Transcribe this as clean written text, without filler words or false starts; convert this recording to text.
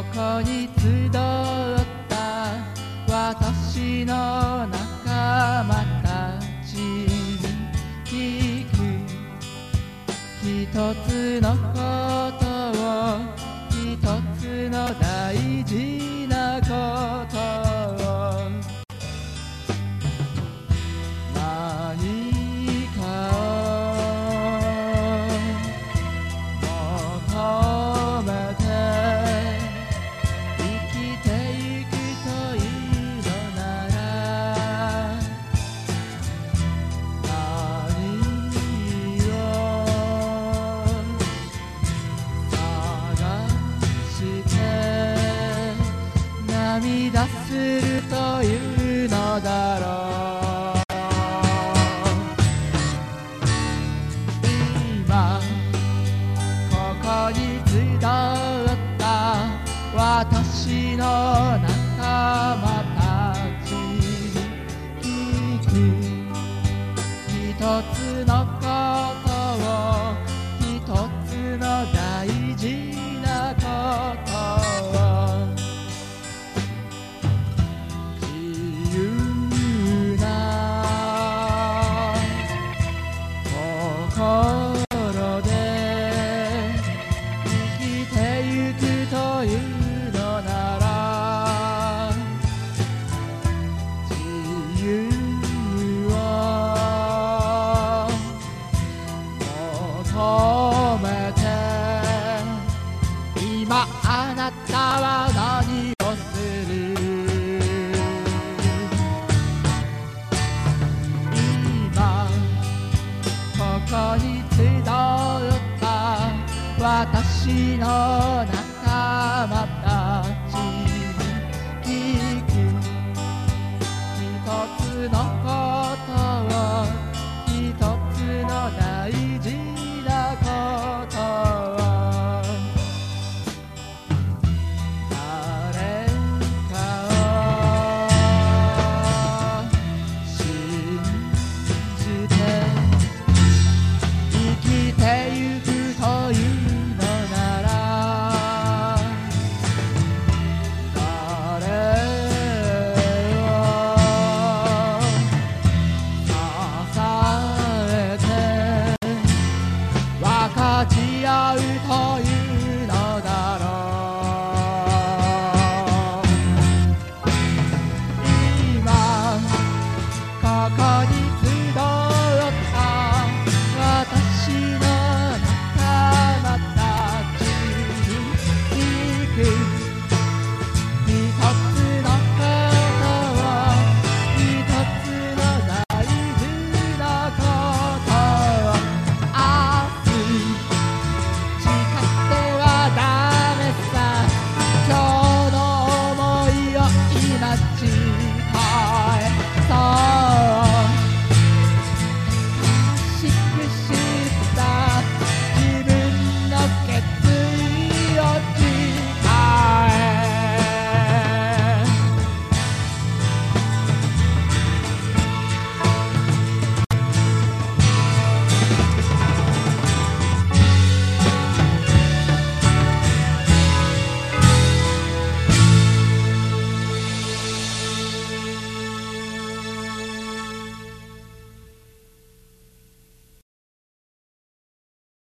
こに集った私の仲間たちに聞く一つのことを、一つの大事なことを、何かを求めて生きてゆくというのなら、何を探して涙するというのだろう。今ここに集った私の仲間たちに聞く一つのことを、一つの大事なことを、自由な心で生きてゆくというのなら、自由を求めて、今あなたは何をする？今ここに集った私の仲間